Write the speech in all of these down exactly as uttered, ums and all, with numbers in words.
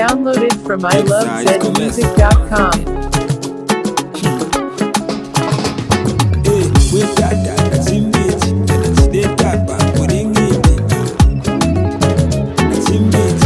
Downloaded from I love zed music dot com. Hey, we tata nachimbiti, nachideta pa kuringiti. Nachimbiti.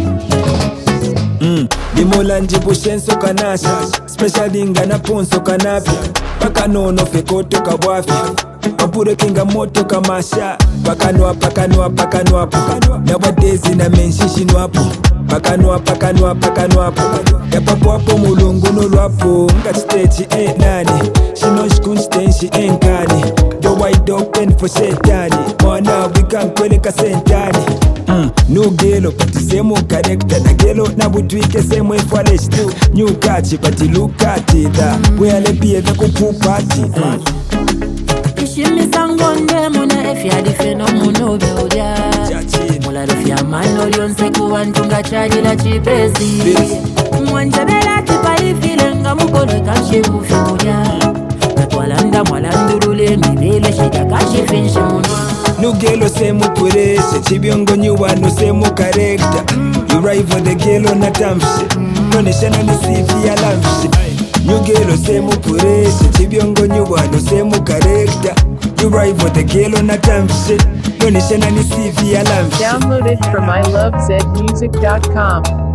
Mm, dimola njibu shenso kanasha, special dinga na ponso kanapia. Paka nono fekoto kabwafi. Mapure kinga moto kamasha. Pakanwa pakanwa pakanwa pakanwa. Nowadays na menshishi nwapo. Pakanwa pakanwa pakanwa pakanwa. Yapapo hapo mulungu nolwapo. Ngachitechi eh nani. Shino shkunstenshi enkani. The wide open for shetani. Mwana wika kweleka sentani. Mm, new gelo but same character. Na gelo na butwike same fresh too. New catchy but look at it. We are the beer the kupu party. Mm. Ishimisangonde muna efya difeno muno beodia Mula dofya mano lionse kuwantunga chaji la chipesi Mwanjabela kipali filenga mukone kanshi ufikudia Natwalanda mwalandurule mibele shida kashi finshi munwa Nugelo semu pureshe Chibiongo nyuwano semu karekta You rival the gelo na tamshi Noneshana ni sifi ya lamshi Nugelo semu pureshe Chibiongo nyuwano semu karekta You rival the gelo na tamshi Noneshana ni sifi ya lamshi Downloaded from I love zed music dot com.